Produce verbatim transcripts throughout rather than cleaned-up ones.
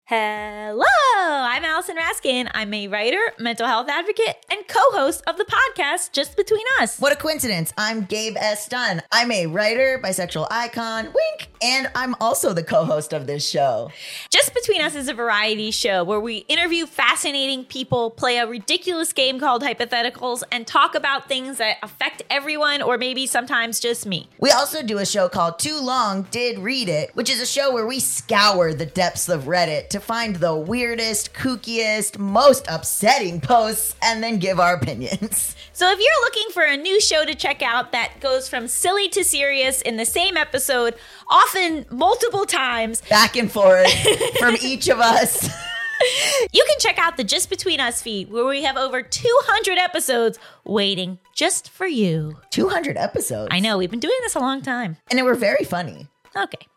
Hello, I'm Allison Raskin. I'm a writer, mental health advocate, and co-host of the podcast Just Between Us. What a coincidence. I'm Gabe S. Dunn. I'm a writer, bisexual icon, wink, and I'm also the co-host of this show. Just Between Us is a variety show where we interview fascinating people, play a ridiculous game called Hypotheticals, and talk about things that affect everyone or maybe sometimes just me. We also do a show called Too Long Did Read It, which is a show where we scour the depths of Reddit to find the weirdest, kookiest, most upsetting posts and then give our opinions. So if you're looking for a new show to check out that goes from silly to serious in the same episode, often multiple times, back and forth from each of us, you can check out the Just Between Us feed where we have over two hundred episodes waiting just for you. two hundred episodes? I know, we've been doing this a long time. And they were very funny. Okay.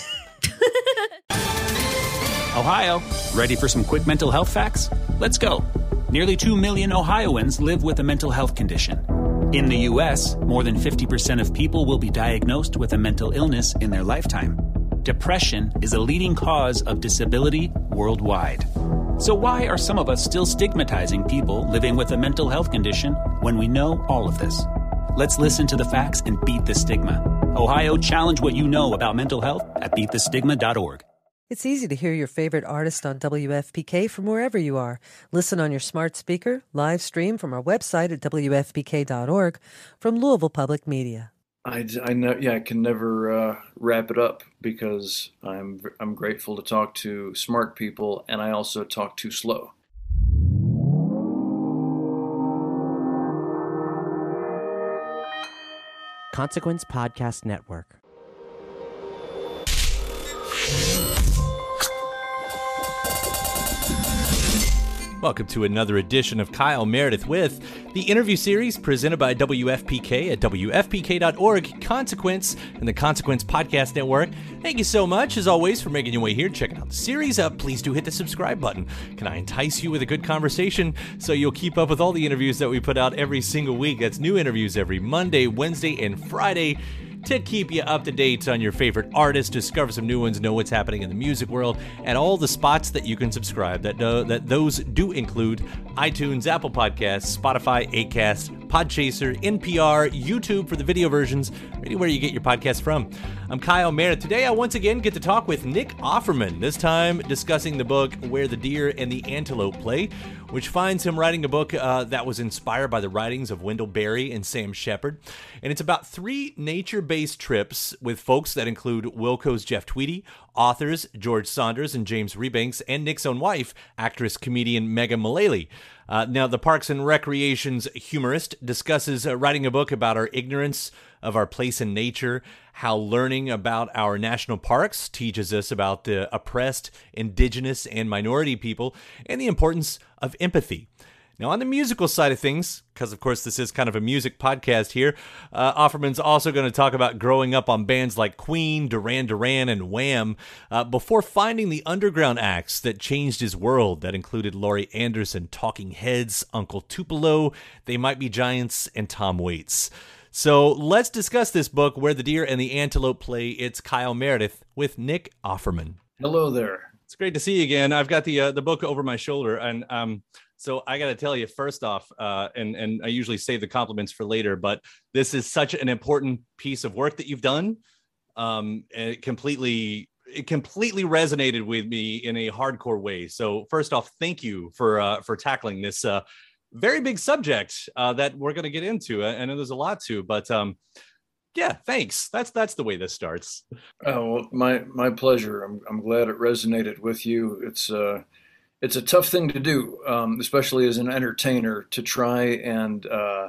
Ohio, ready for some quick mental health facts? Let's go. Nearly two million Ohioans live with a mental health condition. In the U S, more than fifty percent of people will be diagnosed with a mental illness in their lifetime. Depression is a leading cause of disability worldwide. So why are some of us still stigmatizing people living with a mental health condition when we know all of this? Let's listen to the facts and beat the stigma. Ohio, challenge what you know about mental health at beat the stigma dot org. It's easy to hear your favorite artist on W F P K from wherever you are. Listen on your smart speaker, live stream from our website at W F P K dot org from Louisville Public Media. I, I know, yeah, I can never uh, wrap it up because I'm I'm grateful to talk to smart people, and I also talk too slow. Consequence Podcast Network. Welcome to another edition of Kyle Meredith with the interview series presented by W F P K at W F P K dot org, Consequence, and the Consequence Podcast Network. Thank you so much, as always, for making your way here, checking out the series. Uh, please do hit the subscribe button. Can I entice you with a good conversation so you'll keep up with all the interviews that we put out every single week? That's new interviews every Monday, Wednesday, and Friday, to keep you up to date on your favorite artists, discover some new ones, know what's happening in the music world, and all the spots that you can subscribe. That uh, that those do include iTunes, Apple Podcasts, Spotify, Acast, Podchaser, N P R, YouTube for the video versions, or anywhere you get your podcasts from. I'm Kyle Meredith. Today I once again get to talk with Nick Offerman, this time discussing the book Where the Deer and the Antelope Play, which finds him writing a book uh, that was inspired by the writings of Wendell Berry and Sam Shepard. And it's about three nature-based trips with folks that include Wilco's Jeff Tweedy, authors George Saunders and James Rebanks, and Nick's own wife, actress-comedian Megan Mullally. Uh, now, the Parks and Recreation's humorist discusses uh, writing a book about our ignorance of our place in nature, how learning about our national parks teaches us about the oppressed, indigenous, and minority people, and the importance of empathy. Now, on the musical side of things, because of course this is kind of a music podcast here, uh, Offerman's also going to talk about growing up on bands like Queen, Duran Duran, and Wham, uh, before finding the underground acts that changed his world that included Laurie Anderson, Talking Heads, Uncle Tupelo, They Might Be Giants, and Tom Waits. So let's discuss this book, Where the Deer and the Antelope Play. It's Kyle Meredith with Nick Offerman. Hello there. It's great to see you again. I've got the uh, the book over my shoulder, and um, so I got to tell you first off, uh, and and I usually save the compliments for later, but this is such an important piece of work that you've done. Um, and it completely it completely resonated with me in a hardcore way. So first off, thank you for uh, for tackling this uh, very big subject uh, that we're going to get into. I know there's a lot to, but um, yeah, thanks. That's that's the way this starts. Oh, well, my my pleasure. I'm I'm glad it resonated with you. It's uh, it's a tough thing to do, um, especially as an entertainer, to try and uh,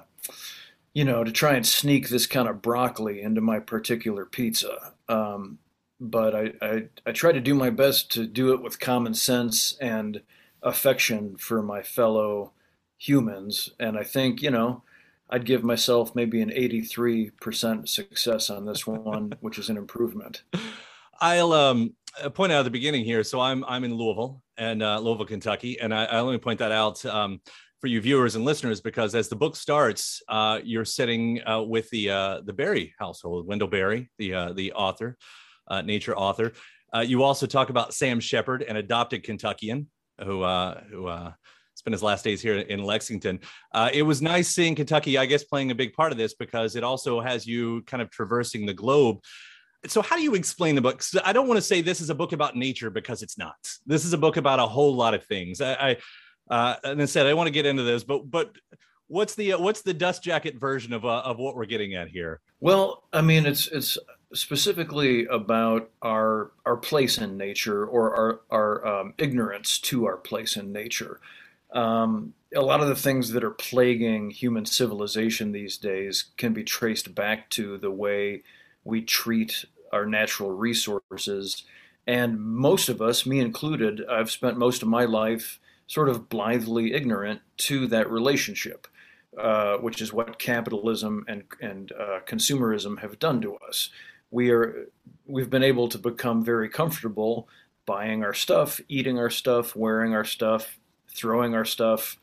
you know to try and sneak this kind of broccoli into my particular pizza. Um, but I, I I try to do my best to do it with common sense and affection for my fellow humans, and I think, you know, I'd give myself maybe an eighty-three percent success on this one, which is an improvement. I'll um, point out at the beginning here. So I'm I'm in Louisville and uh, Louisville, Kentucky, and I, I only point that out um, for you viewers and listeners because as the book starts, uh, you're sitting uh, with the uh, the Berry household, Wendell Berry, the uh, the author, uh, nature author. Uh, you also talk about Sam Shepard, an adopted Kentuckian who uh, who uh, spent his last days here in Lexington. Uh, it was nice seeing Kentucky, I guess, playing a big part of this because it also has you kind of traversing the globe. So how do you explain the book? 'Cause I don't want to say this is a book about nature because it's not. This is a book about a whole lot of things. I, I uh, and I said I want to get into this, but but what's the what's the dust jacket version of uh, of what we're getting at here? Well, I mean, it's it's specifically about our our place in nature, or our our um, ignorance to our place in nature. Um, a lot of the things that are plaguing human civilization these days can be traced back to the way we treat our natural resources. And most of us, me included, I've spent most of my life sort of blithely ignorant to that relationship, uh, which is what capitalism and and uh, consumerism have done to us. We are we've been able to become very comfortable buying our stuff, eating our stuff, wearing our stuff, throwing our stuff.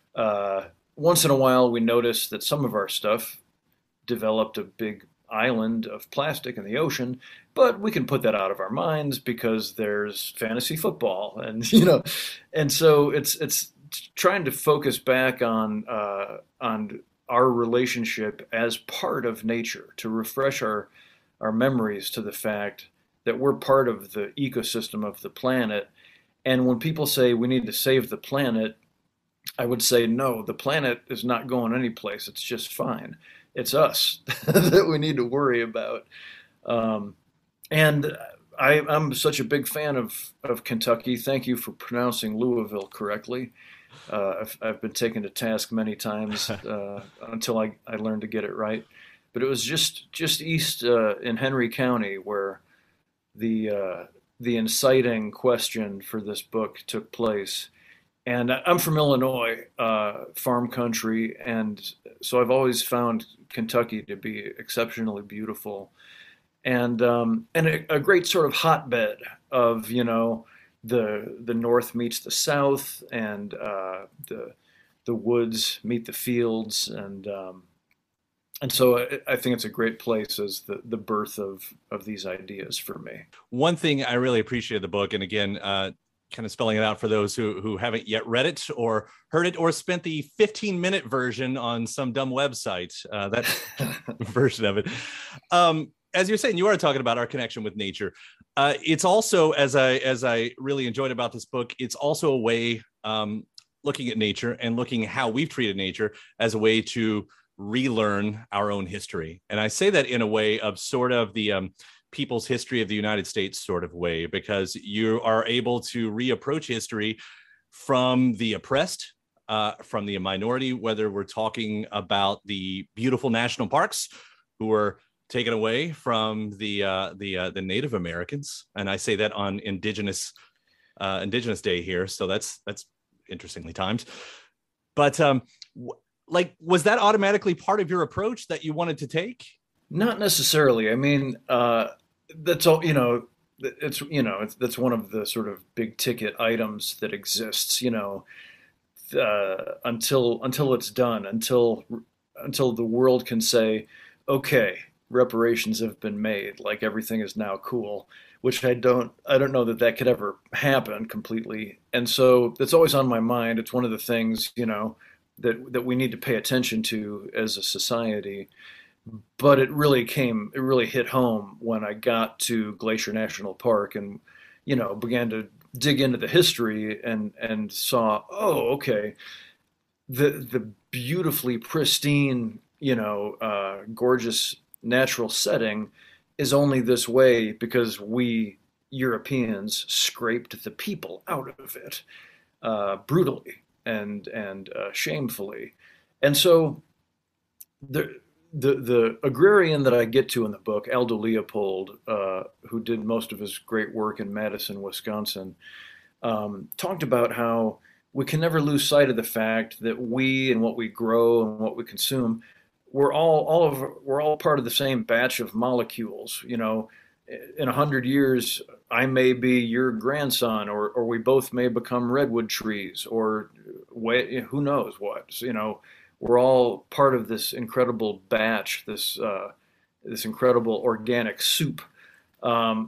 Uh, once in a while, we notice that some of our stuff developed a big island of plastic in the ocean, but we can put that out of our minds because there's fantasy football, and you know, and so it's it's trying to focus back on uh, on our relationship as part of nature, to refresh our our memories to the fact that we're part of the ecosystem of the planet. And when people say we need to save the planet, I would say no, the planet is not going anyplace. It's just fine. It's us that we need to worry about. Um, and I, I'm such a big fan of, of Kentucky. Thank you for pronouncing Louisville correctly. Uh, I've, I've been taken to task many times uh, until I, I learned to get it right. But it was just just east uh, in Henry County where the uh, the inciting question for this book took place. And I'm from Illinois, uh, farm country, and so I've always found Kentucky to be exceptionally beautiful, and um, and a, a great sort of hotbed of, you know, the the North meets the South, and uh, the the woods meet the fields, and um, and so I, I think it's a great place as the the birth of of these ideas for me. One thing I really appreciated the book, and again, uh, kind of spelling it out for those who who haven't yet read it or heard it or spent the fifteen minute version on some dumb website, uh, that version of it. Um, as you're saying, you are talking about our connection with nature. Uh, it's also, as I as I really enjoyed about this book, it's also a way um, looking at nature and looking at how we've treated nature as a way to relearn our own history. And I say that in a way of sort of the um, people's history of the United States sort of way, because you are able to reapproach history from the oppressed, uh, from the minority, whether we're talking about the beautiful national parks who were taken away from the uh, the uh, the Native Americans, and I say that on Indigenous uh, Indigenous Day here, so that's that's interestingly timed. But um, w- like, was that automatically part of your approach that you wanted to take? Not necessarily. I mean, uh, that's all, you know, it's, you know, it's, that's one of the sort of big ticket items that exists, you know, uh, until, until it's done, until, until the world can say, okay, reparations have been made, like everything is now cool, which I don't, I don't know that that could ever happen completely. And so that's always on my mind. It's one of the things, you know, that, that we need to pay attention to as a society. But it really came, it really hit home when I got to Glacier National Park and, you know, began to dig into the history and, and saw, oh, okay, the the beautifully pristine, you know, uh, gorgeous natural setting is only this way because we Europeans scraped the people out of it uh, brutally and and uh, shamefully. And so the The the agrarian that I get to in the book, Aldo Leopold, uh, who did most of his great work in Madison, Wisconsin, um, talked about how we can never lose sight of the fact that we and what we grow and what we consume, we're all all of we're all part of the same batch of molecules. You know, in a hundred years, I may be your grandson, or or we both may become redwood trees, or who knows what. So, you know. We're all part of this incredible batch, this uh, this incredible organic soup. Um,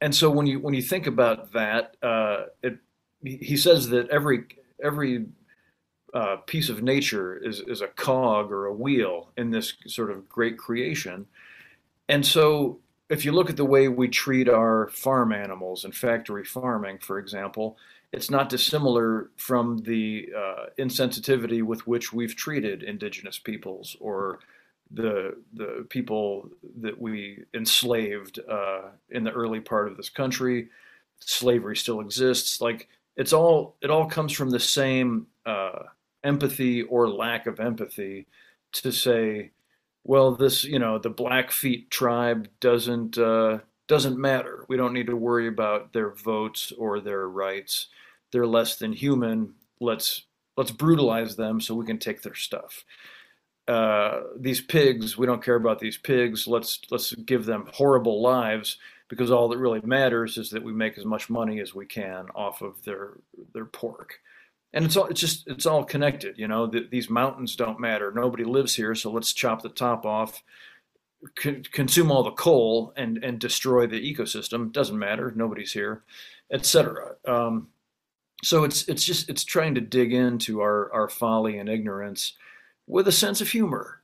and so when you when you think about that, uh, it he says that every every uh, piece of nature is is a cog or a wheel in this sort of great creation. And so if you look at the way we treat our farm animals in factory farming, for example, it's not dissimilar from the uh, insensitivity with which we've treated indigenous peoples or the the people that we enslaved uh, in the early part of this country. Slavery still exists. Like it's all it all comes from the same uh, empathy or lack of empathy to say, well, this, you know, the Blackfeet tribe doesn't uh, doesn't matter. We don't need to worry about their votes or their rights. They're less than human. Let's let's brutalize them so we can take their stuff. Uh, these pigs, we don't care about these pigs. Let's let's give them horrible lives because all that really matters is that we make as much money as we can off of their their pork. And it's all it's just it's all connected, you know. The, these mountains don't matter. Nobody lives here, so let's chop the top off, con- consume all the coal, and and destroy the ecosystem. Doesn't matter. Nobody's here, et cetera. Um, so it's it's just it's trying to dig into our our folly and ignorance with a sense of humor.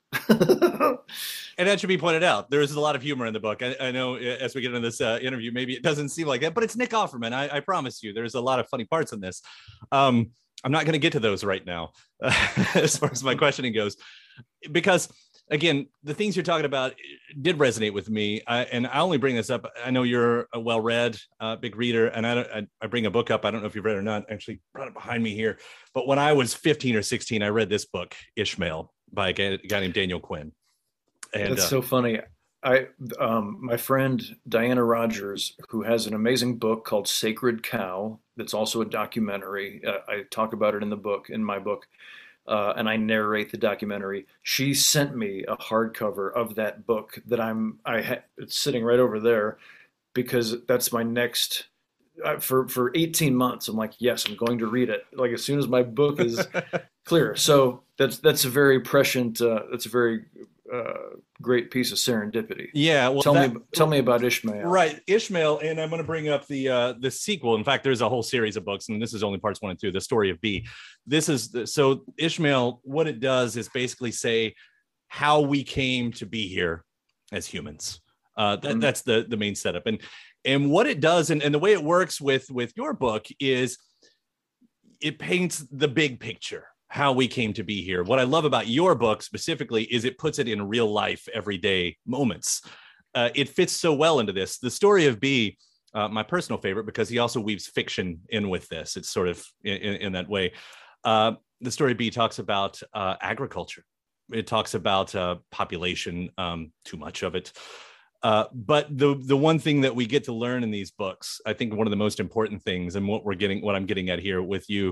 And that should be pointed out. There is a lot of humor in the book. I, I know as we get into this uh, interview, maybe it doesn't seem like that, but it's Nick Offerman. I, I promise you, there's a lot of funny parts in this. Um, I'm not going to get to those right now, uh, as far as my questioning goes, because again, the things you're talking about did resonate with me. I, and I only bring this up. I know you're a well-read, uh, big reader, and I, I, I bring a book up. I don't know if you've read it or not. I actually brought it behind me here. But when I was fifteen or sixteen, I read this book, Ishmael, by a guy, a guy named Daniel Quinn. And, That's uh, so funny. I, um, my friend Diana Rogers, who has an amazing book called Sacred Cow, that's also a documentary. Uh, I talk about it in the book, in my book, uh, and I narrate the documentary. She sent me a hardcover of that book that I'm, I ha- it's sitting right over there because that's my next, uh, for, for eighteen months. I'm like, yes, I'm going to read it. Like as soon as my book is clear. So that's, that's a very prescient, uh, that's a very, uh, great piece of serendipity. Yeah. Well, tell that, me, tell me about Ishmael. Right. Ishmael. And I'm going to bring up the, uh, the sequel. In fact, there's a whole series of books, and this is only parts one and two, The Story of Bee. This is the, so Ishmael, what it does is basically say how we came to be here as humans. Uh, that, mm-hmm. That's the, the main setup. And, and what it does, and, and the way it works with, with your book is it paints the big picture, how we came to be here. What I love about your book specifically is it puts it in real life, everyday moments. Uh, it fits so well into this. The Story of Bee, uh, my personal favorite, because he also weaves fiction in with this. It's sort of in, in that way. Uh, the Story of Bee talks about uh, agriculture. It talks about uh, population, um, too much of it. Uh, but the the one thing that we get to learn in these books, I think one of the most important things, and what we're getting, what I'm getting at here with you,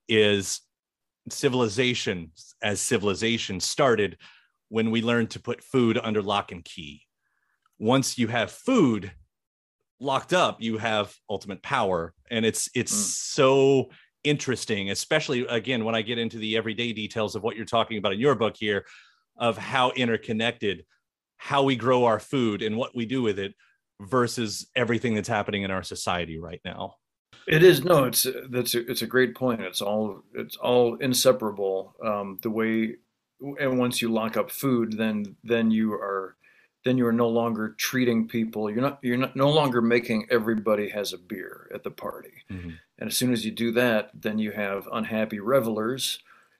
is civilization as civilization started when we learned to put food under lock and key. Once you have food locked up, you have ultimate power. And it's it's mm. so interesting, especially again when I get into the everyday details of what you're talking about in your book here, of how interconnected, how we grow our food and what we do with it versus everything that's happening in our society right now. It is no, it's that's a, it's a great point. It's all it's all inseparable. Um, the way, and once you lock up food, then then you are then you are no longer treating people. You're not you're not no longer making everybody has a beer at the party. Mm-hmm. And as soon as you do that, then you have unhappy revelers,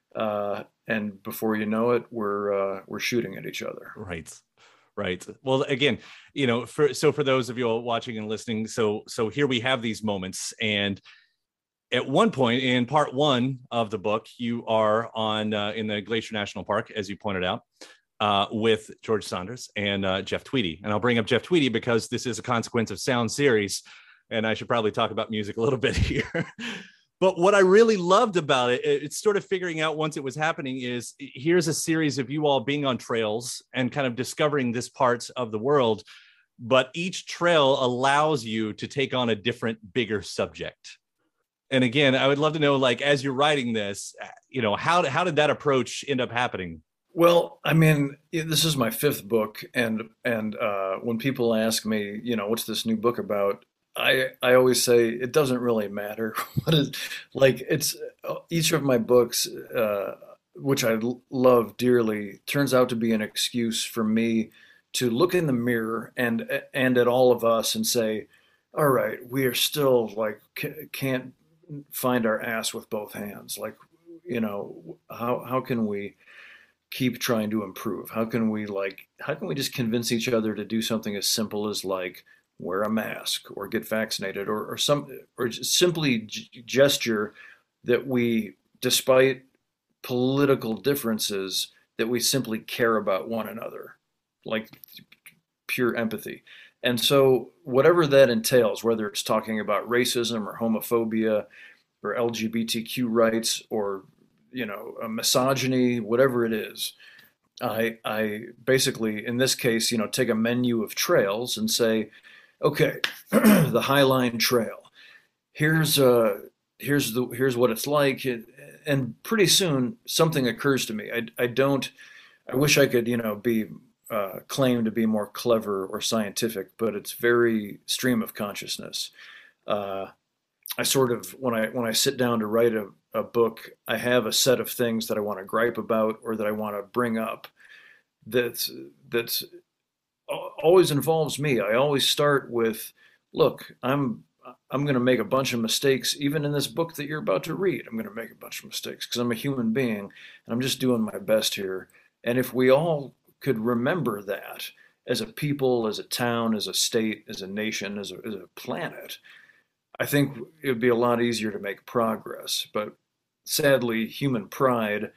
uh, and before you know it, we're uh, we're shooting at each other. Right. Right. Well, again, you know, for so for those of you all watching and listening, so so here we have these moments. And at one point in part one of the book, you are on uh, in the Glacier National Park, as you pointed out, uh, with George Saunders and uh, Jeff Tweedy. And I'll bring up Jeff Tweedy because this is a Consequence of Sound series, and I should probably talk about music a little bit here. But what I really loved about it, it's sort of figuring out once it was happening is here's a series of you all being on trails and kind of discovering this part of the world, but each trail allows you to take on a different, bigger subject. And again, I would love to know, like, as you're writing this, you know, how, how did that approach end up happening? Well, I mean, this is my fifth book. And, and uh, when people ask me, you know, what's this new book about? I I always say it doesn't really matter what is like it's each of my books, uh, which I l- love dearly, turns out to be an excuse for me to look in the mirror and and at all of us and say, all right, we are still like c- can't find our ass with both hands. Like, you know, how how can we keep trying to improve? How can we like how can we just convince each other to do something as simple as like wear a mask or get vaccinated or or some or just simply g- gesture that we, despite political differences, that we simply care about one another, like pure empathy. And so whatever that entails, whether it's talking about racism or homophobia or L G B T Q rights or you know misogyny, whatever it is, I I basically in this case you know take a menu of trails and say, okay, the Highline Trail. Here's uh here's the here's what it's like, and pretty soon something occurs to me. I I don't. I wish I could you know be uh, claim to be more clever or scientific, but it's very stream of consciousness. Uh, I sort of when I when I sit down to write a, a book, I have a set of things that I want to gripe about or that I want to bring up. That's that's always involves me. I always start with, look, I'm I'm going to make a bunch of mistakes, even in this book that you're about to read. I'm going to make a bunch of mistakes because I'm a human being and I'm just doing my best here. And if we all could remember that as a people, as a town, as a state, as a nation, as a, as a planet, I think it would be a lot easier to make progress. But sadly, human pride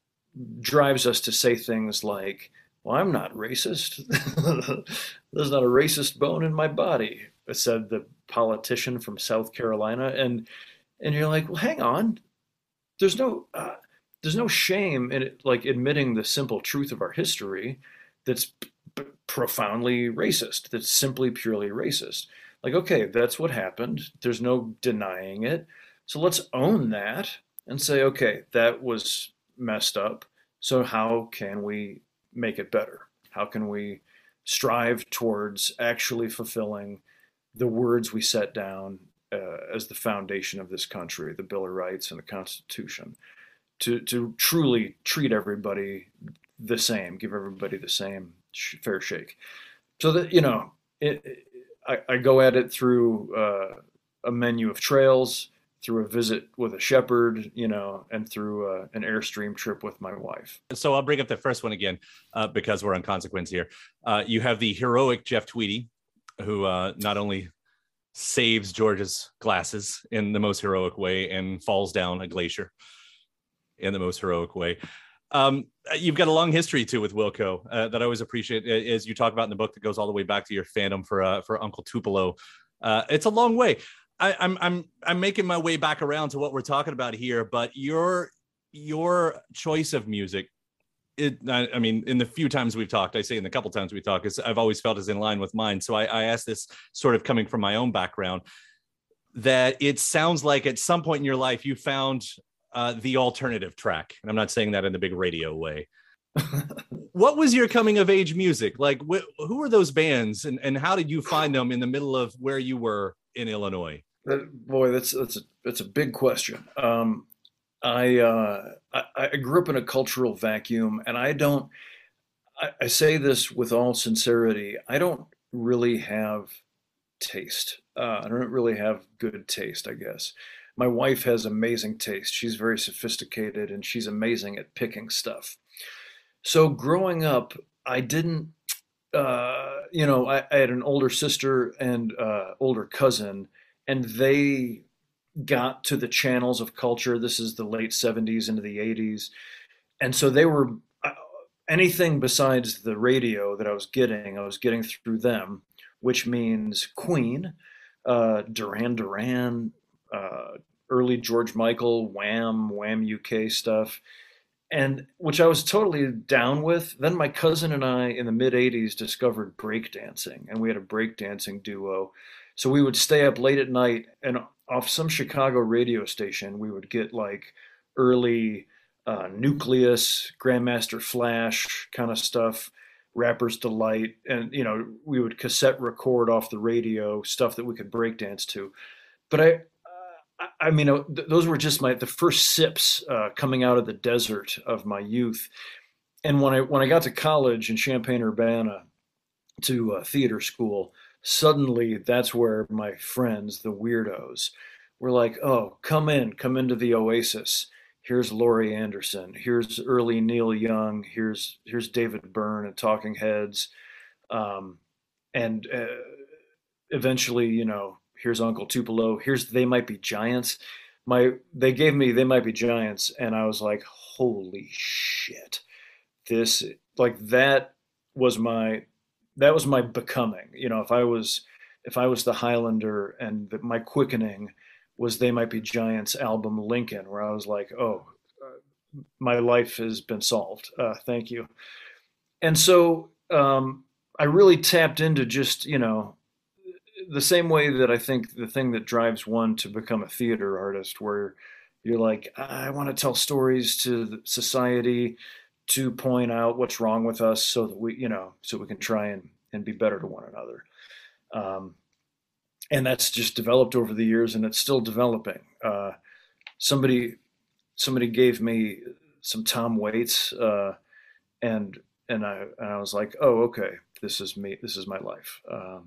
drives us to say things like, well, I'm not racist. There's not a racist bone in my body, said the politician from South Carolina. And and you're like, well, hang on. There's no uh, there's no shame in it, like admitting the simple truth of our history that's p- p- profoundly racist, that's simply purely racist. Like, okay, that's what happened. There's no denying it. So let's own that and say, okay, that was messed up. So how can we make it better? How can we strive towards actually fulfilling the words we set down uh, as the foundation of this country, the Bill of Rights and the Constitution, to to truly treat everybody the same, give everybody the same sh- fair shake. So that you know, it, I, I go at it through uh, a menu of trails, through a visit with a shepherd, you know, and through uh, an Airstream trip with my wife. So I'll bring up the first one again uh, because we're on Consequence here. Uh, you have the heroic Jeff Tweedy, who uh, not only saves George's glasses in the most heroic way and falls down a glacier in the most heroic way. Um, you've got a long history too with Wilco uh, that I always appreciate, as you talk about in the book that goes all the way back to your fandom for uh, for Uncle Tupelo. Uh, it's a long way. I, I'm I'm I'm making my way back around to what we're talking about here, but your your choice of music, it I, I mean, in the few times we've talked, I say in the couple times we talk, is I've always felt is in line with mine. So I, I asked this sort of coming from my own background, that it sounds like at some point in your life you found uh, the alternative track, and I'm not saying that in the big radio way. What was your coming of age music like? Wh- who were those bands, and, and how did you find them in the middle of where you were in Illinois? That, boy, that's that's a that's a big question. Um, I, uh, I I grew up in a cultural vacuum, and I don't. I, I say this with all sincerity. I don't really have taste. Uh, I don't really have good taste, I guess. My wife has amazing taste. She's very sophisticated, and she's amazing at picking stuff. So growing up, I didn't. Uh, you know, I, I had an older sister and uh, older cousin, and they got to the channels of culture. This is the late seventies into the eighties. And so they were uh, anything besides the radio that I was getting, I was getting through them, which means Queen, uh, Duran Duran, uh, early George Michael, Wham, Wham U K stuff, and which I was totally down with. Then my cousin and I in the mid eighties discovered breakdancing, and we had a breakdancing duo. So we would stay up late at night, and off some Chicago radio station, we would get like early uh, Nucleus, Grandmaster Flash kind of stuff, Rapper's Delight, and you know, we would cassette record off the radio stuff that we could breakdance to. But I, uh, I mean, uh, th- those were just my the first sips uh, coming out of the desert of my youth. And when I when I got to college in Champaign-Urbana to uh, theater school, suddenly that's where my friends, the weirdos, were like, "Oh, come in, come into the Oasis. Here's Laurie Anderson. Here's early Neil Young. Here's here's David Byrne and Talking Heads, um, and uh, eventually, you know, here's Uncle Tupelo. Here's They Might Be Giants." My they gave me They Might Be Giants, and I was like, "Holy shit! This like that was my that was my becoming." You know, if I was if I was the Highlander, and the, my quickening was They Might Be Giants album Lincoln, where I was like, oh, uh, my life has been solved. Uh, thank you. And so um, I really tapped into just, you know, the same way that I think the thing that drives one to become a theater artist, where you're like, I want to tell stories to society to point out what's wrong with us so that we, you know, so we can try and, and be better to one another. Um, And that's just developed over the years, and it's still developing. Uh, somebody, somebody gave me some Tom Waits, uh, and and I and I was like, oh, okay, this is me. This is my life, um,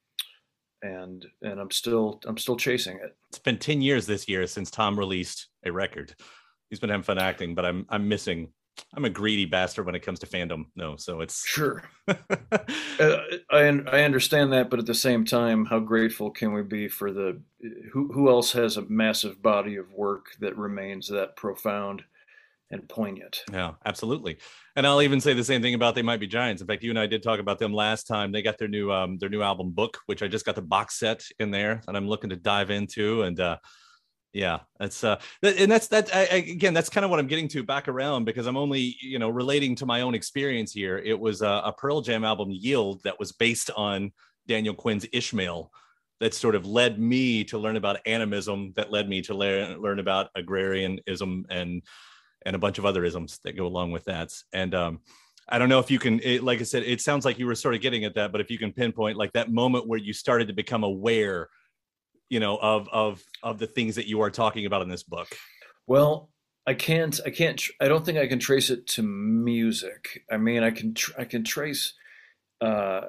and and I'm still I'm still chasing it. It's been ten years this year since Tom released a record. He's been having fun acting, but I'm I'm missing. I'm a greedy bastard when it comes to fandom. No, so it's sure. uh, I I understand that, but at the same time, how grateful can we be for the who who else has a massive body of work that remains that profound and poignant? Yeah, absolutely. And I'll even say the same thing about They Might Be Giants. In fact, you and I did talk about them last time. They got their new um their new album Book, which I just got the box set in there, and I'm looking to dive into. And uh yeah, that's uh, and that's that I, again. That's kind of what I'm getting to back around, because I'm only you know relating to my own experience here. It was a, a Pearl Jam album, Yield, that was based on Daniel Quinn's Ishmael, that sort of led me to learn about animism, that led me to learn learn about agrarianism and and a bunch of other isms that go along with that. And um, I don't know if you can, it, like I said, it sounds like you were sort of getting at that, but if you can pinpoint like that moment where you started to become aware, you know, of of of the things that you are talking about in this book. Well, I can't, I can't, I don't think I can trace it to music. I mean, I can, tr- I can trace uh,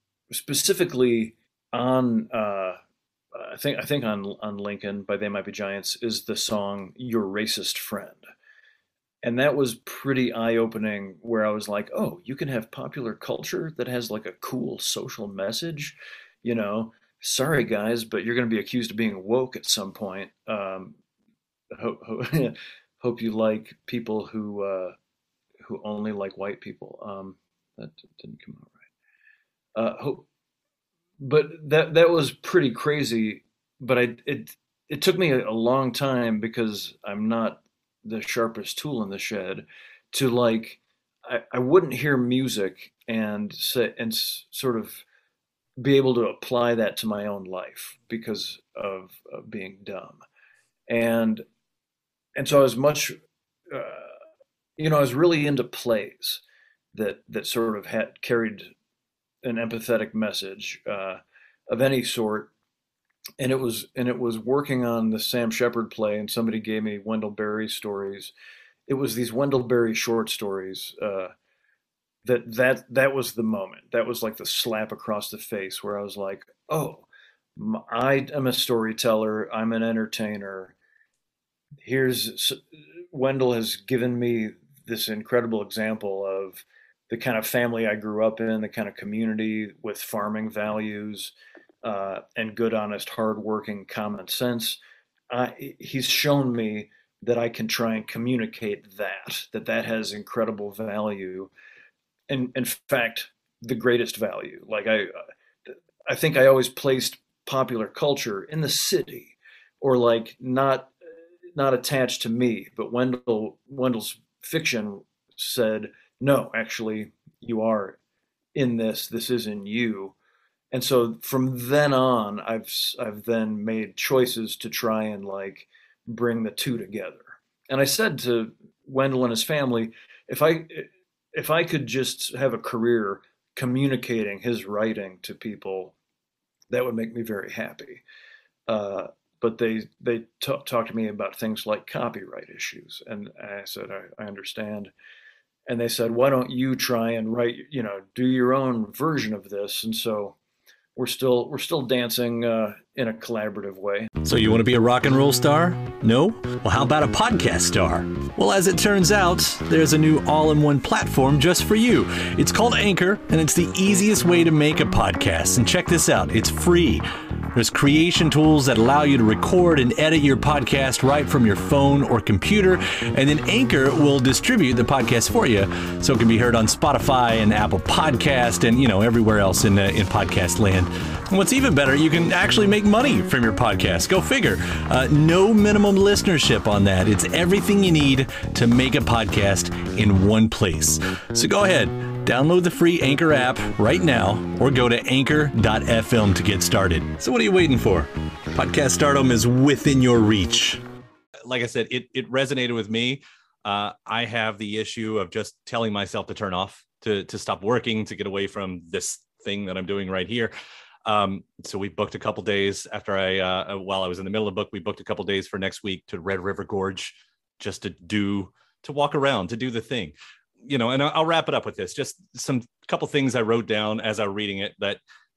specifically on, uh, I think, I think on on Lincoln by They Might Be Giants is the song "Your Racist Friend," and that was pretty eye-opening. Where I was like, oh, you can have popular culture that has like a cool social message, you know. Sorry, guys, but you're going to be accused of being woke at some point. Um, hope, hope, hope you like people who uh, who only like white people. Um, that didn't come out right. Uh, hope, but that that was pretty crazy. But I it it took me a, a long time, because I'm not the sharpest tool in the shed, to like I, I wouldn't hear music and say and s- sort of be able to apply that to my own life because of, of being dumb. And, and so I was much, uh, you know, I was really into plays that, that sort of had carried an empathetic message, uh, of any sort. And it was, and it was working on the Sam Shepard play, and somebody gave me Wendell Berry stories. It was these Wendell Berry short stories, uh, that that that was the moment. That was like the slap across the face, where I was like, oh, I am a storyteller, I'm an entertainer. Here's Wendell has given me this incredible example of the kind of family I grew up in, the kind of community with farming values, uh, and good, honest, hardworking common sense. Uh, he's shown me that I can try and communicate that, that that has incredible value. In, in fact, the greatest value. Like I, I think I always placed popular culture in the city, or like not, not attached to me. But Wendell, Wendell's fiction said, no, actually, you are in this. This isn't you. And so from then on, I've I've then made choices to try and like bring the two together. And I said to Wendell and his family, if I if I could just have a career communicating his writing to people, that would make me very happy. Uh, but they they t- talked to me about things like copyright issues, and I said I, I understand. And they said, why don't you try and write, you know, do your own version of this? And so we're still we're still dancing uh, in a collaborative way. So you want to be a rock and roll star? No? Well, how about a podcast star? Well, as it turns out, there's a new all-in-one platform just for you. It's called Anchor, and it's the easiest way to make a podcast. And check this out, it's free. There's creation tools that allow you to record and edit your podcast right from your phone or computer, and then Anchor will distribute the podcast for you, so it can be heard on Spotify and Apple Podcast and, you know, everywhere else in uh, in podcast land. And what's even better, you can actually make money from your podcast. Go figure. Uh, no minimum listenership on that. It's everything you need to make a podcast in one place. So go ahead. Download the free Anchor app right now or go to anchor dot f m to get started. So what are you waiting for? Podcast stardom is within your reach. Like I said, it, it resonated with me. Uh, I have the issue of just telling myself to turn off, to, to stop working, to get away from this thing that I'm doing right here. Um, so we booked a couple days after I, uh, while I was in the middle of the book, we booked a couple days for next week to Red River Gorge, just to do, to walk around, to do the thing. You know, and I'll wrap it up with this. Just some couple things I wrote down as I was reading it, that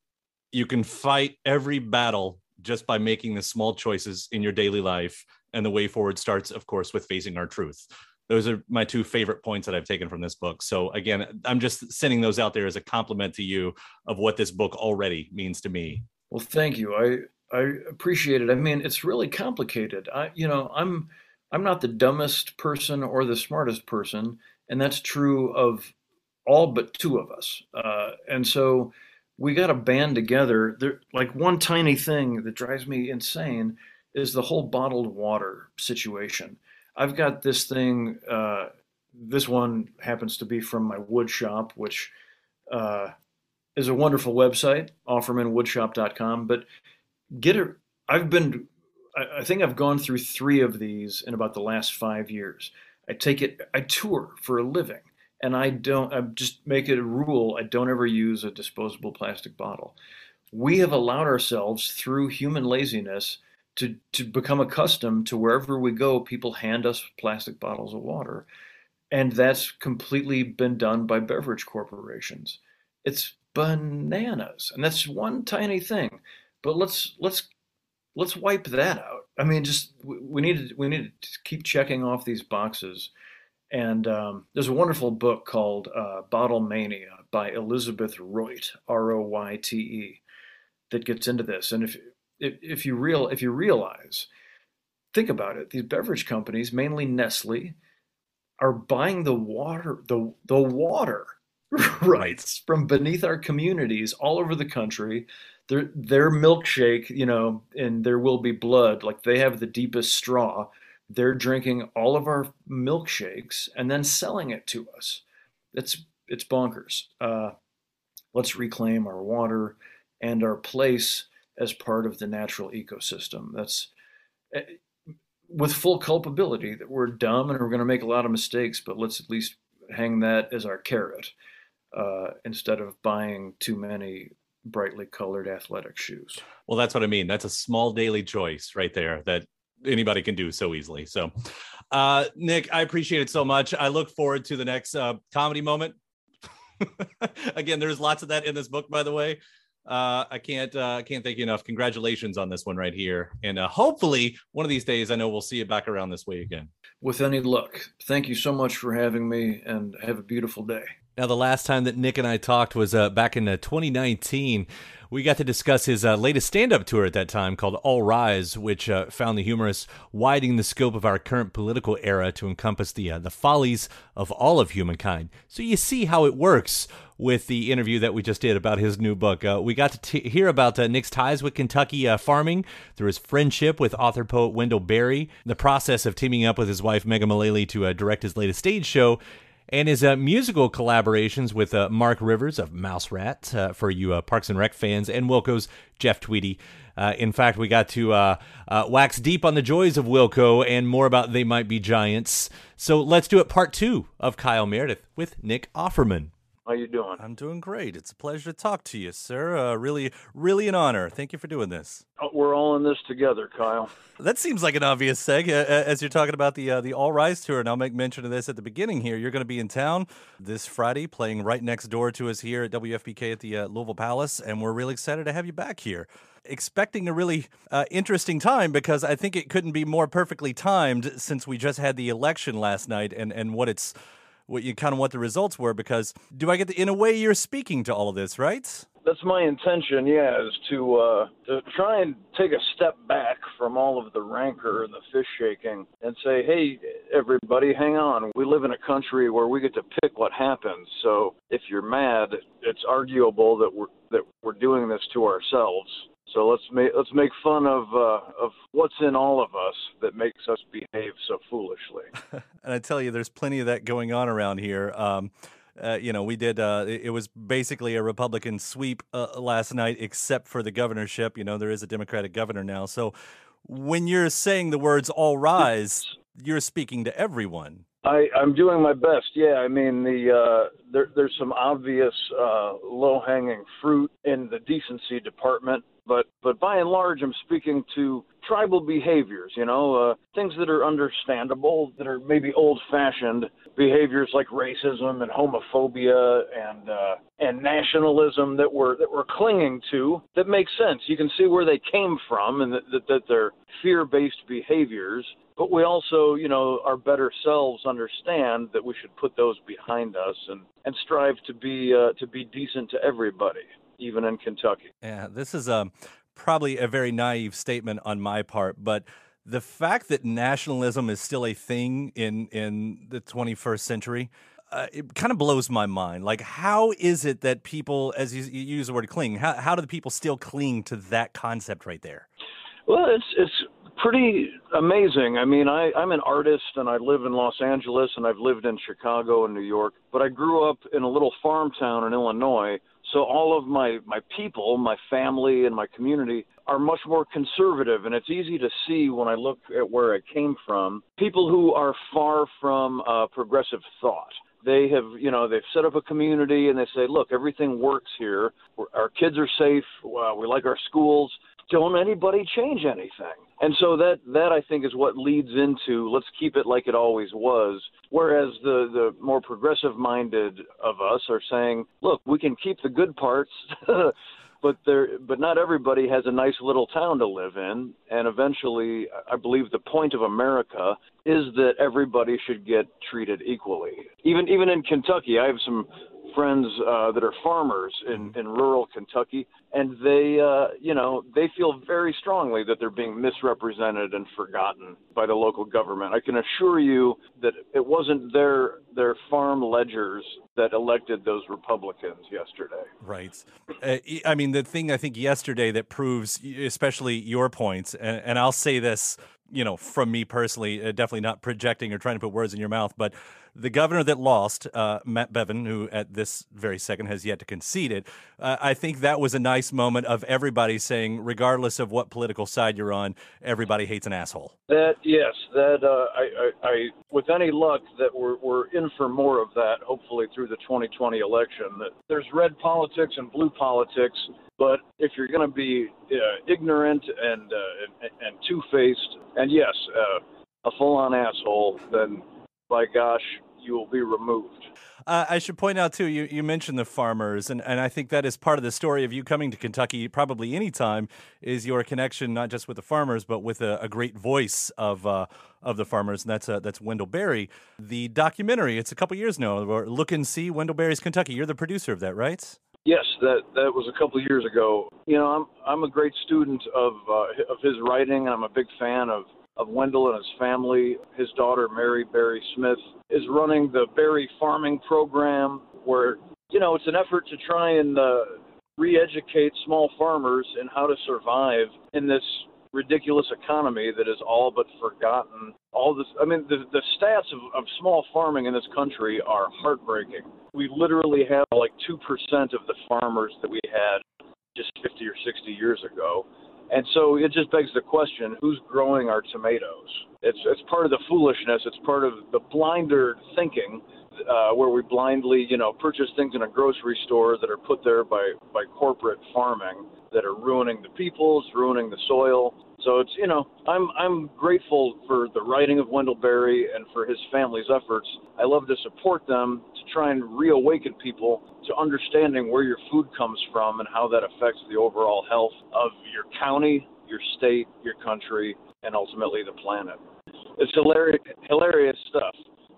you can fight every battle just by making the small choices in your daily life. And the way forward starts, of course, with facing our truth. Those are my two favorite points that I've taken from this book. So again, I'm just sending those out there as a compliment to you of what this book already means to me. Well, thank you. I, I appreciate it. I mean, it's really complicated. I, you know, I'm, I'm not the dumbest person or the smartest person. And that's true of all but two of us. Uh, and so we got to band together. There, like one tiny thing that drives me insane is the whole bottled water situation. I've got this thing, uh, this one happens to be from my wood shop, which uh, is a wonderful website, offerman woodshop dot com. But get it, I've been, I, I think I've gone through three of these in about the last five years. I take it, I tour for a living, and I don't, I just make it a rule, I don't ever use a disposable plastic bottle. We have allowed ourselves through human laziness to, to become accustomed to wherever we go, people hand us plastic bottles of water. And that's completely been done by beverage corporations. It's bananas. And that's one tiny thing, but let's, let's, let's wipe that out. I mean, just we need to, we need to keep checking off these boxes. And um, there's a wonderful book called uh, Bottle Mania by Elizabeth Royte, R O Y T E, that gets into this. And if if, if you real if you realize, think about it, these beverage companies, mainly Nestle, are buying the water the the water rights from beneath our communities all over the country. Their their milkshake, you know, and There Will Be Blood, like they have the deepest straw. They're drinking all of our milkshakes and then selling it to us. It's it's bonkers. Uh, let's reclaim our water and our place as part of the natural ecosystem. That's uh, with full culpability that we're dumb and we're going to make a lot of mistakes, but let's at least hang that as our carrot uh, instead of buying too many brightly colored athletic shoes. Well, that's what I mean. That's a small daily choice right there that anybody can do so easily. So, uh, Nick, I appreciate it so much. I look forward to the next uh, comedy moment. Again, there's lots of that in this book, by the way. Uh, I can't uh, can't thank you enough. Congratulations on this one right here. And uh, hopefully one of these days, I know we'll see it back around this way again. With any luck. Thank you so much for having me, and have a beautiful day. Now, the last time that Nick and I talked was uh, back in uh, twenty nineteen. We got to discuss his uh, latest stand-up tour at that time called All Rise, which uh, found the humorist widening the scope of our current political era to encompass the uh, the follies of all of humankind. So you see how it works with the interview that we just did about his new book. Uh, we got to t- hear about uh, Nick's ties with Kentucky uh, farming, through his friendship with author-poet Wendell Berry, the process of teaming up with his wife Megan Mullally to uh, direct his latest stage show, and his uh, musical collaborations with uh, Mark Rivers of Mouse Rat uh, for you uh, Parks and Rec fans, and Wilco's Jeff Tweedy. Uh, in fact, we got to uh, uh, wax deep on the joys of Wilco and more about They Might Be Giants. So let's do it part two of Kyle Meredith with Nick Offerman. How you doing? I'm doing great. It's a pleasure to talk to you, sir. Uh, really, really an honor. Thank you for doing this. Oh, we're all in this together, Kyle. That seems like an obvious seg. Uh, as you're talking about the uh, the All Rise tour, and I'll make mention of this at the beginning here. You're going to be in town this Friday, playing right next door to us here at W F P K at the uh, Louisville Palace, and we're really excited to have you back here. Expecting a really uh, interesting time, because I think it couldn't be more perfectly timed since we just had the election last night, and, and what it's what you kind of what the results were. Because do I get the, in a way you're speaking to all of this, right? That's my intention, yeah, is to uh, to try and take a step back from all of the rancor and the fist shaking and say, hey, everybody, hang on. We live in a country where we get to pick what happens. So if you're mad, it's arguable that we're that we're doing this to ourselves. So let's make let's make fun of uh, of what's in all of us that makes us behave so foolishly. And I tell you, there's plenty of that going on around here. Um, uh, you know, we did. Uh, it, it was basically a Republican sweep uh, last night, except for the governorship. You know, there is a Democratic governor now. So when you're saying the words "all rise," you're speaking to everyone. I, I'm doing my best. Yeah, I mean, the uh, there, there's some obvious uh, low-hanging fruit in the decency department. But but by and large, I'm speaking to tribal behaviors, you know, uh, things that are understandable, that are maybe old-fashioned behaviors like racism and homophobia and uh, and nationalism that we're that we're clinging to. That makes sense. You can see where they came from, and that, that, that they're fear-based behaviors. But we also, you know, our better selves understand that we should put those behind us and, and strive to be uh, to be decent to everybody, even in Kentucky. Yeah, this is um, probably a very naive statement on my part, but the fact that nationalism is still a thing in, in the twenty-first century, uh, it kind of blows my mind. Like, how is it that people, as you, you use the word cling, how, how do the people still cling to that concept right there? Well, it's it's pretty amazing. I mean, I, I'm an artist, and I live in Los Angeles, and I've lived in Chicago and New York, but I grew up in a little farm town in Illinois. So all of my, my people, my family, and my community are much more conservative, and it's easy to see when I look at where I came from, people who are far from uh, progressive thought. They have, you know, they've set up a community, and they say, look, everything works here. We're, our kids are safe. Uh, we like our schools. Don't anybody change anything. And so that, that I think is what leads into let's keep it like it always was, whereas the, the more progressive-minded of us are saying, look, we can keep the good parts, but there, but not everybody has a nice little town to live in. And eventually, I believe the point of America is that everybody should get treated equally. Even even in Kentucky, I have some friends uh, that are farmers in, in rural Kentucky, and they, uh, you know, they feel very strongly that they're being misrepresented and forgotten by the local government. I can assure you that it wasn't their their farm ledgers that elected those Republicans yesterday. Right. Uh, I mean, the thing I think yesterday that proves, especially your points, and, and I'll say this, you know, from me personally, uh, definitely not projecting or trying to put words in your mouth, but the governor that lost, uh, Matt Bevin, who at this very second has yet to concede it, uh, I think that was a nice moment of everybody saying, regardless of what political side you're on, everybody hates an asshole. That, yes, that uh, I, I, I, with any luck, that we're, we're in for more of that, hopefully through the twenty twenty election. That there's red politics and blue politics, but if you're going to be uh, ignorant and, uh, and, and two-faced, and yes, uh, a full-on asshole, then by gosh, you will be removed. Uh, I should point out, too, you, you mentioned the farmers, and, and I think that is part of the story of you coming to Kentucky probably any time, is your connection not just with the farmers, but with a, a great voice of uh, of the farmers, and that's uh, that's Wendell Berry. The documentary, it's a couple years now, Look and See, Wendell Berry's Kentucky. You're the producer of that, right? Yes, that that was a couple of years ago. You know, I'm I'm a great student of uh, of his writing, and I'm a big fan of of Wendell and his family. His daughter, Mary Berry Smith, is running the Berry Farming Program, where, you know, it's an effort to try and uh, re-educate small farmers in how to survive in this ridiculous economy that is all but forgotten. All this, I mean, the, the stats of, of small farming in this country are heartbreaking. We literally have like two percent of the farmers that we had just fifty or sixty years ago. And so it just begs the question, who's growing our tomatoes? It's it's part of the foolishness. It's part of the blinder thinking uh, where we blindly, you know, purchase things in a grocery store that are put there by, by corporate farming that are ruining the people, it's ruining the soil. So it's, you know, I'm I'm grateful for the writing of Wendell Berry and for his family's efforts. I love to support them to try and reawaken people to understanding where your food comes from and how that affects the overall health of your county, your state, your country, and ultimately the planet. It's hilarious, hilarious stuff.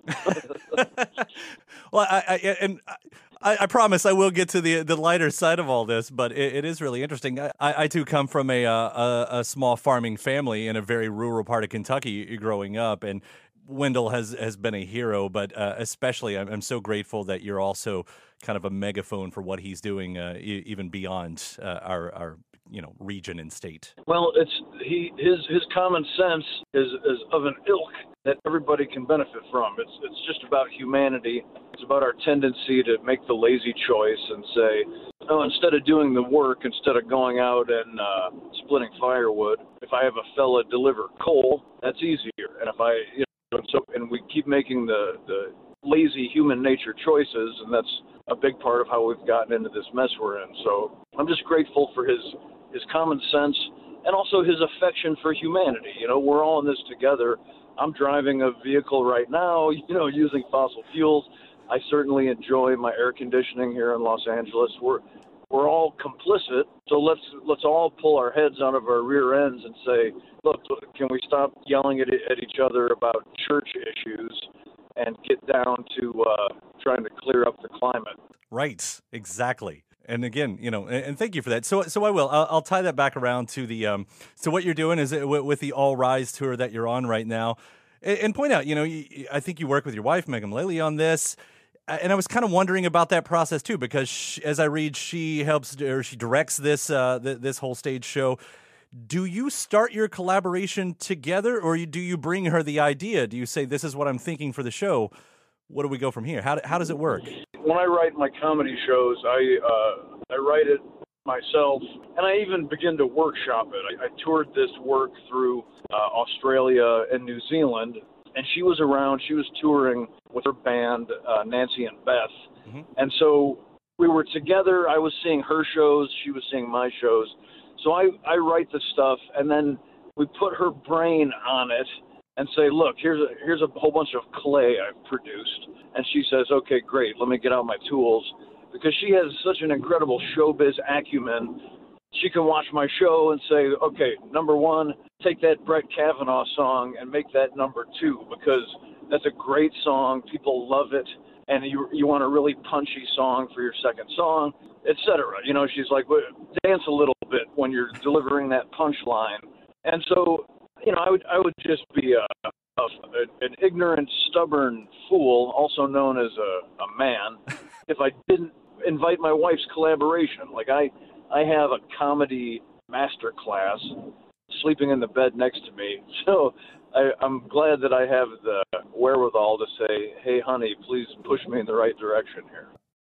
Well, I, I and I, I promise I will get to the the lighter side of all this, but it, it is really interesting. I, I too come from a, a a small farming family in a very rural part of Kentucky growing up, and Wendell has has been a hero. But uh, especially, I'm, I'm so grateful that you're also kind of a megaphone for what he's doing, uh, e- even beyond uh, our our you know region and state. Well, it's he his his common sense is is of an ilk that everybody can benefit from. It's it's just about humanity. It's about our tendency to make the lazy choice and say, oh, instead of doing the work, instead of going out and uh, splitting firewood, if I have a fella deliver coal, that's easier. And if I, you know, and so and we keep making the the lazy human nature choices, and that's a big part of how we've gotten into this mess we're in. So I'm just grateful for his his common sense and also his affection for humanity. You know, we're all in this together. I'm driving a vehicle right now, you know, using fossil fuels. I certainly enjoy my air conditioning here in Los Angeles. We're we're all complicit, so let's let's all pull our heads out of our rear ends and say, look, can we stop yelling at at each other about church issues and get down to uh, trying to clear up the climate? Right, exactly. And again, you know, and, and thank you for that. So, so I will. I'll, I'll tie that back around to the. Um, so, what you're doing is with, with the All Rise tour that you're on right now, and, and point out, you know, you, I think you work with your wife, Megan Mullally, on this, and I was kind of wondering about that process too, because she, as I read, she helps or she directs this uh, th- this whole stage show. Do you start your collaboration together, or do you bring her the idea? Do you say, "This is what I'm thinking for the show"? What do we go from here? How how does it work? When I write my comedy shows, I uh, I write it myself, and I even begin to workshop it. I, I toured this work through uh, Australia and New Zealand, and she was around. She was touring with her band, uh, Nancy and Beth, mm-hmm. and so we were together. I was seeing her shows, she was seeing my shows. So I, I write the stuff, and then we put her brain on it and say, look, here's a, here's a whole bunch of clay I've produced. And she says, okay, great, let me get out my tools. Because she has such an incredible showbiz acumen, she can watch my show and say, okay, number one, take that Brett Kavanaugh song and make that number two, because that's a great song, people love it, and you you want a really punchy song for your second song, et cetera. You know, she's like, well, dance a little bit when you're delivering that punchline. And so, you know, I would I would just be a, a, an ignorant, stubborn fool, also known as a, a man, if I didn't invite my wife's collaboration. Like I, I have a comedy master class sleeping in the bed next to me. So I, I'm glad that I have the wherewithal to say, hey, honey, please push me in the right direction here.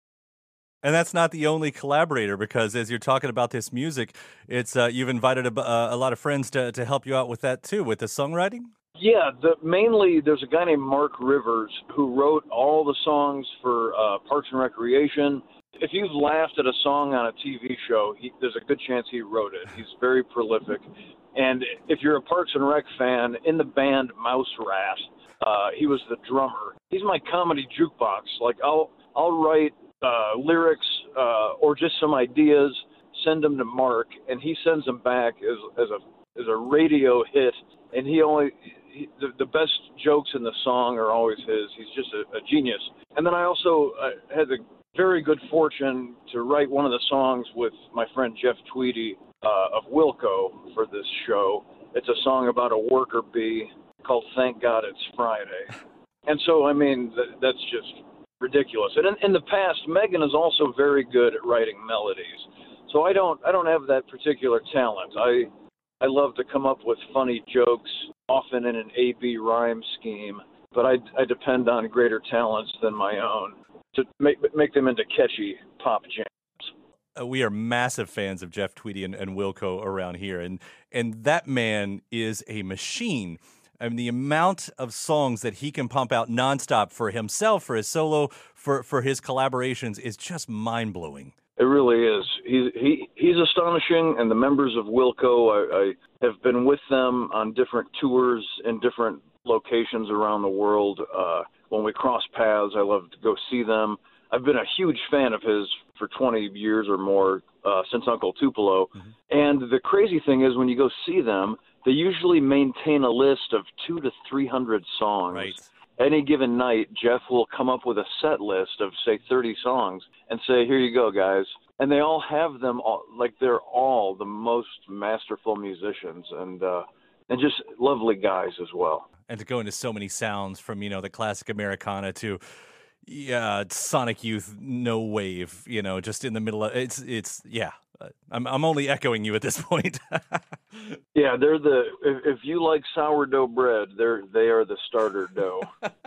And that's not the only collaborator, because as you're talking about this music, it's uh, you've invited a, a lot of friends to, to help you out with that too, with the songwriting? Yeah, the, mainly there's a guy named Mark Rivers who wrote all the songs for uh, Parks and Recreation. If you've laughed at a song on a T V show, he, there's a good chance he wrote it. He's very prolific. And if you're a Parks and Rec fan, in the band Mouse Rat, uh, he was the drummer. He's my comedy jukebox. Like I'll I'll write uh, lyrics uh, or just some ideas, send them to Mark, and he sends them back as as a as a radio hit. And he only he, the, the best jokes in the song are always his. He's just a, a genius. And then I also uh, had the very good fortune to write one of the songs with my friend Jeff Tweedy uh, of Wilco for this show. It's a song about a worker bee called Thank God It's Friday. And so, I mean, th- that's just ridiculous. And in, in the past, Megan is also very good at writing melodies. So I don't I don't have that particular talent. I I love to come up with funny jokes, often in an A B rhyme scheme, but I, I depend on greater talents than my own to make make them into catchy pop jams. Uh, we are massive fans of Jeff Tweedy and, and Wilco around here, and and that man is a machine. I mean, the amount of songs that he can pump out nonstop for himself, for his solo, for, for his collaborations is just mind-blowing. It really is. He, he he's astonishing, and the members of Wilco, I, I have been with them on different tours in different locations around the world. Uh, when we cross paths, I love to go see them. I've been a huge fan of his for twenty years or more, uh, since Uncle Tupelo. Mm-hmm. And the crazy thing is, when you go see them, they usually maintain a list of two to three hundred songs. Right. Any given night, Jeff will come up with a set list of, say, thirty songs and say, here you go, guys. And they all have them, all, like they're all the most masterful musicians and uh, and just lovely guys as well. And to go into so many sounds from, you know, the classic Americana to, yeah, Sonic Youth, No Wave, you know, just in the middle of, it's, it's yeah. I'm I'm only echoing you at this point. Yeah, they're the, if, if you like sourdough bread, they're, they are the starter dough.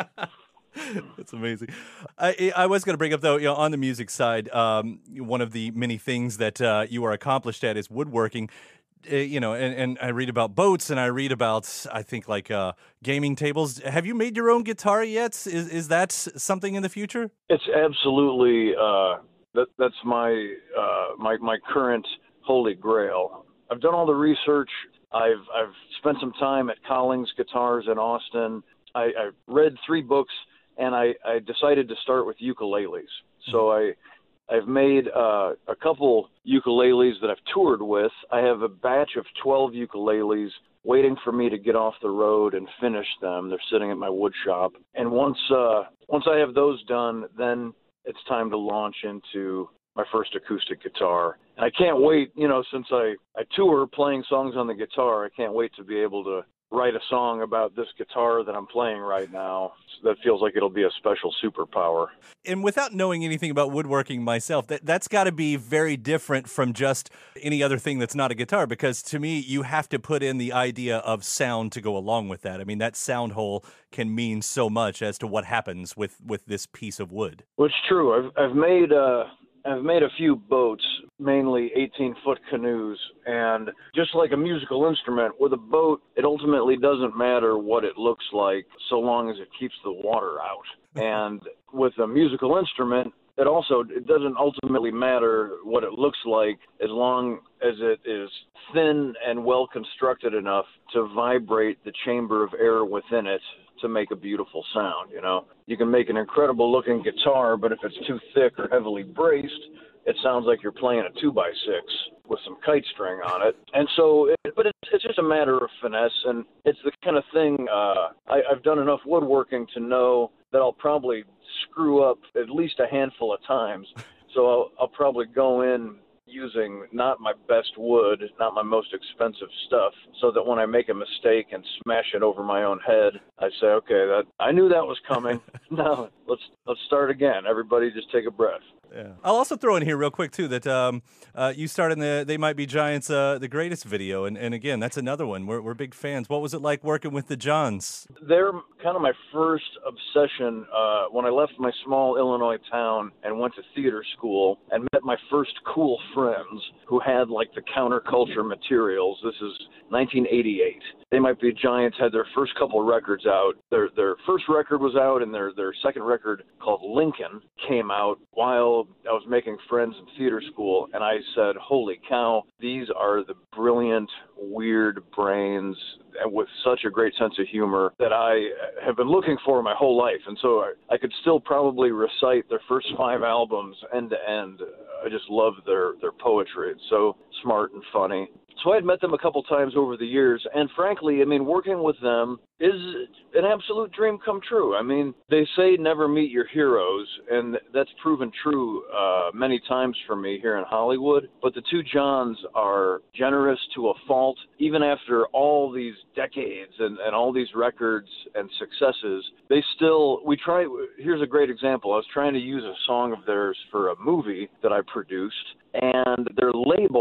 That's amazing. I I was going to bring up, though, you know, on the music side, um, one of the many things that uh, you are accomplished at is woodworking. Uh, you know, and, and I read about boats, and I read about, I think, like uh, gaming tables. Have you made your own guitar yet? Is is that something in the future? It's absolutely, uh, that that's my, uh, my my current holy grail. I've done all the research. I've I've spent some time at Collings Guitars in Austin. I, I read three books, and I, I decided to start with ukuleles. So I, I've made uh, a couple ukuleles that I've toured with. I have a batch of twelve ukuleles waiting for me to get off the road and finish them. They're sitting at my wood shop. And once uh, once I have those done, then it's time to launch into my first acoustic guitar. And I can't wait, you know, since I, I tour playing songs on the guitar, I can't wait to be able to write a song about this guitar that I'm playing right now. So that feels like it'll be a special superpower. And without knowing anything about woodworking myself, that, that's got to be very different from just any other thing that's not a guitar, because to me, you have to put in the idea of sound to go along with that. I mean, that sound hole can mean so much as to what happens with, with this piece of wood. Well, it's true. I've, I've made... Uh, I've made a few boats, mainly eighteen-foot canoes, and just like a musical instrument, with a boat, it ultimately doesn't matter what it looks like so long as it keeps the water out. And with a musical instrument, it also it doesn't ultimately matter what it looks like as long as it is thin and well constructed enough to vibrate the chamber of air within it to make a beautiful sound. You know, you can make an incredible looking guitar, but if it's too thick or heavily braced, it sounds like you're playing a two by six with some kite string on it. And so, it, but it's, it's just a matter of finesse, and it's the kind of thing, uh, I, I've done enough woodworking to know that I'll probably screw up at least a handful of times. So I'll, I'll probably go in using not my best wood, not my most expensive stuff, so that when I make a mistake and smash it over my own head, I say, okay, that I knew that was coming. Now let's let's start again. Everybody just take a breath. Yeah. I'll also throw in here real quick, too, that um, uh, you starred in the They Might Be Giants, uh, The Greatest video. And, and again, that's another one. We're, we're big fans. What was it like working with the Johns? They're kind of my first obsession. Uh, when I left my small Illinois town and went to theater school and met my first cool friends who had like the counterculture materials. This is nineteen eighty-eight. They Might Be Giants had their first couple records out. Their their first record was out, and their, their second record, called Lincoln, came out while I was making friends in theater school. And I said, holy cow, these are the brilliant, weird brains with such a great sense of humor that I have been looking for my whole life. And so I, I could still probably recite their first five albums end to end. I just love their, their poetry. It's so smart and funny. So I had met them a couple times over the years, and frankly, I mean, working with them is an absolute dream come true. I mean, they say never meet your heroes, and that's proven true uh, many times for me here in Hollywood. But the two Johns are generous to a fault. Even after all these decades and, and all these records and successes, they still, we try, here's a great example. I was trying to use a song of theirs for a movie that I produced, and their label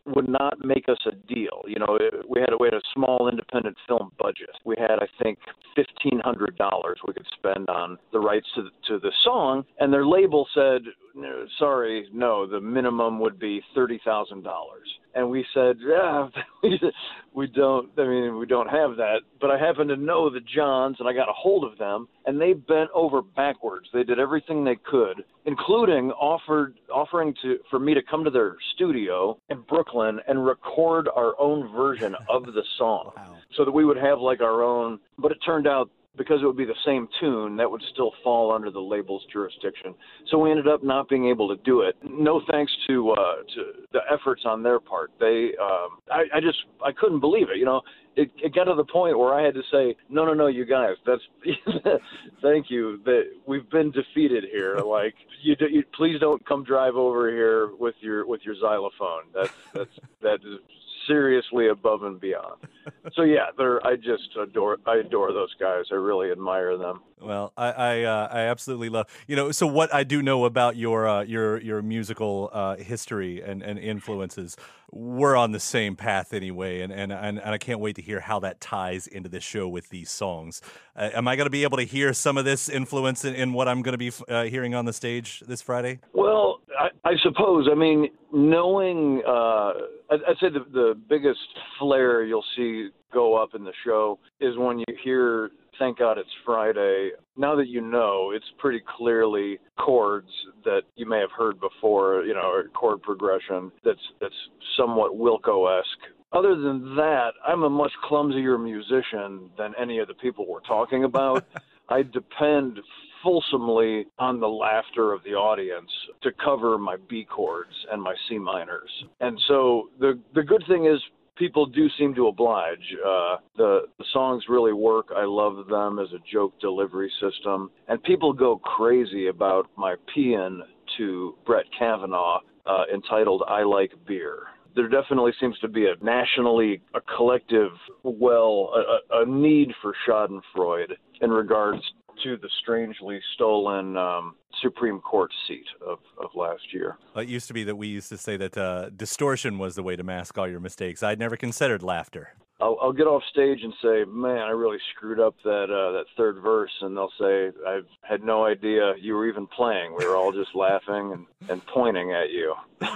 would not make us a deal. You know, it, we had a, we had a small independent film budget. We had, I think, fifteen hundred dollars we could spend on the rights to the, to the song, and their label said, no, sorry, no, the minimum would be thirty thousand dollars. And we said, yeah, we don't, I mean, we don't have that. But I happen to know the Johns, and I got a hold of them, and they bent over backwards. They did everything they could, including offered offering to for me to come to their studio in Brooklyn and record our own version of the song. Wow. So that we would have like our own. But it turned out, because it would be the same tune, that would still fall under the label's jurisdiction. So we ended up not being able to do it. No thanks to uh, to the efforts on their part. They, um, I, I just, I couldn't believe it. You know, it, it got to the point where I had to say, no, no, no, you guys, that's, thank you. That we've been defeated here. Like, you, you, please don't come drive over here with your with your xylophone. That's that's that is seriously above and beyond. So yeah, they're I just adore I adore those guys. I really admire them. Well, I I, uh, I absolutely love, you know, so what I do know about your uh, your your musical uh, history and, and influences, we're on the same path anyway, and, and, and, and I can't wait to hear how that ties into this show with these songs. Uh, am I going to be able to hear some of this influence in, in what I'm going to be uh, hearing on the stage this Friday? Well, I, I suppose. I mean, knowing, uh, I'd, I'd say the, the biggest flare you'll see go up in the show is when you hear Thank God It's Friday. Now that you know, it's pretty clearly chords that you may have heard before, you know, or chord progression that's that's somewhat Wilco-esque. Other than that, I'm a much clumsier musician than any of the people we're talking about. I depend fulsomely on the laughter of the audience to cover my B chords and my C minors. And so the the good thing is, people do seem to oblige. Uh, the, the songs really work. I love them as a joke delivery system. And people go crazy about my paean to Brett Kavanaugh uh, entitled I Like Beer. There definitely seems to be a nationally, a collective, well, a, a need for Schadenfreude in regards to the strangely stolen um, Supreme Court seat of, of last year. Well, it used to be that we used to say that uh, distortion was the way to mask all your mistakes. I'd never considered laughter. I'll, I'll get off stage and say, man, I really screwed up that uh, that third verse, and they'll say, I had no idea you were even playing. We were all just laughing and, and pointing at you.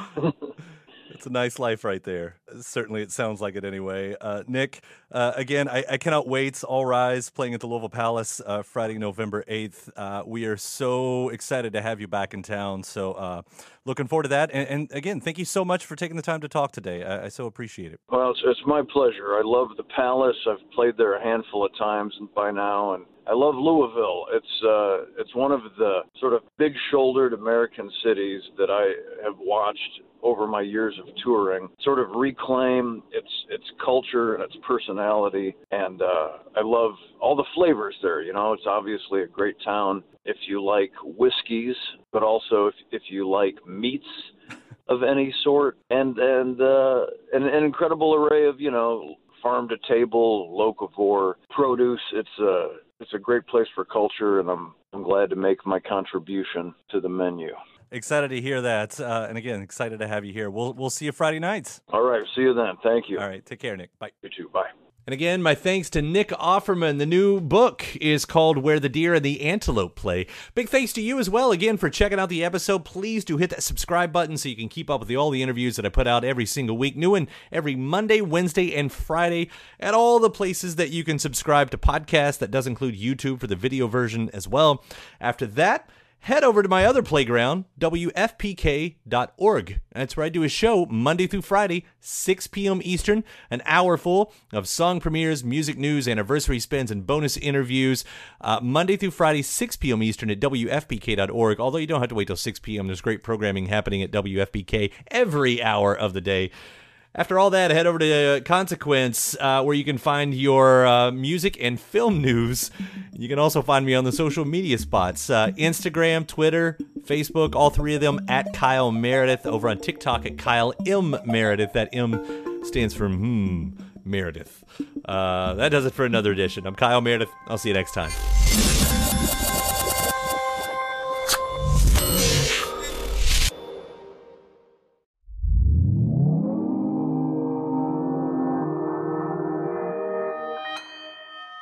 It's a nice life right there. Certainly, it sounds like it anyway. Uh, Nick, uh, again, I, I cannot wait. All Rise playing at the Louisville Palace uh, Friday, November eighth. Uh, we are so excited to have you back in town. So uh, looking forward to that. And, and again, thank you so much for taking the time to talk today. I, I so appreciate it. Well, it's, it's my pleasure. I love the Palace. I've played there a handful of times by now, and I love Louisville. It's uh, it's one of the sort of big-shouldered American cities that I have watched over my years of touring sort of reclaim its its culture and its personality. And uh, I love all the flavors there. You know, it's obviously a great town if you like whiskeys, but also if, if you like meats of any sort, and and uh, an, an incredible array of, you know, farm to table, locavore produce. It's a it's a great place for culture, and I'm I'm glad to make my contribution to the menu. Excited to hear that, uh, and again, excited to have you here. We'll we'll see you Friday nights. All right, see you then. Thank you. All right, take care, Nick. Bye. You too. Bye. And again, my thanks to Nick Offerman. The new book is called Where the Deer and the Antelope Play. Big thanks to you as well, again, for checking out the episode. Please do hit that subscribe button so you can keep up with the, all the interviews that I put out every single week. New one every Monday, Wednesday, and Friday at all the places that you can subscribe to podcasts. That does include YouTube for the video version as well. After that, head over to my other playground, W F P K dot org. That's where I do a show Monday through Friday, six p.m. Eastern, an hour full of song premieres, music news, anniversary spins, and bonus interviews. Uh, Monday through Friday, six p.m. Eastern at W F P K dot org. Although you don't have to wait till six p.m. There's great programming happening at W F P K every hour of the day. After all that, head over to uh, Consequence, uh, where you can find your uh, music and film news. You can also find me on the social media spots, uh, Instagram, Twitter, Facebook, all three of them at Kyle Meredith. Over on TikTok at Kyle M. Meredith. That M stands for hmm, Meredith. Uh, that does it for another edition. I'm Kyle Meredith. I'll see you next time.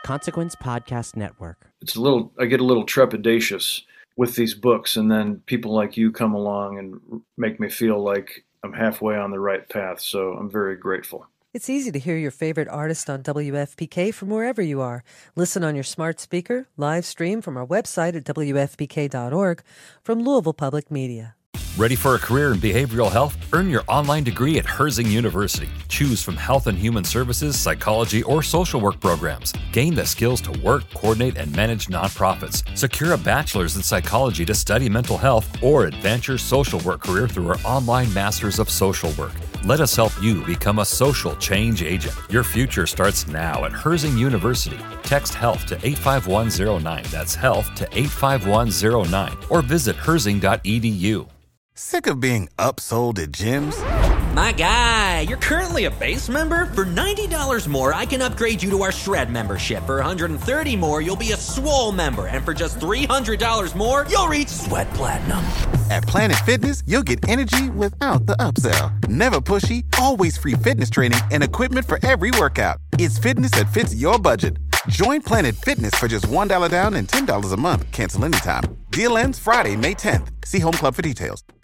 Consequence Podcast Network. It's a little, I get a little trepidatious with these books, and then people like you come along and make me feel like I'm halfway on the right path. So I'm very grateful. It's easy to hear your favorite artist on W F P K from wherever you are. Listen on your smart speaker, live stream from our website at W F P K dot org, from Louisville Public Media. Ready for a career in behavioral health? Earn your online degree at Herzing University. Choose from health and human services, psychology, or social work programs. Gain the skills to work, coordinate, and manage nonprofits. Secure a bachelor's in psychology to study mental health, or advance your social work career through our online Masters of Social Work. Let us help you become a social change agent. Your future starts now at Herzing University. Text HEALTH to eight five one zero nine. That's HEALTH to eight five one zero nine. Or visit herzing dot e d u. Sick of being upsold at gyms? My guy, you're currently a base member? For ninety dollars more, I can upgrade you to our Shred membership. For one hundred thirty dollars more, you'll be a Swole member. And for just three hundred dollars more, you'll reach Sweat Platinum. At Planet Fitness, you'll get energy without the upsell. Never pushy, always free fitness training and equipment for every workout. It's fitness that fits your budget. Join Planet Fitness for just one dollar down and ten dollars a month. Cancel anytime. Deal ends Friday, May tenth. See Home Club for details.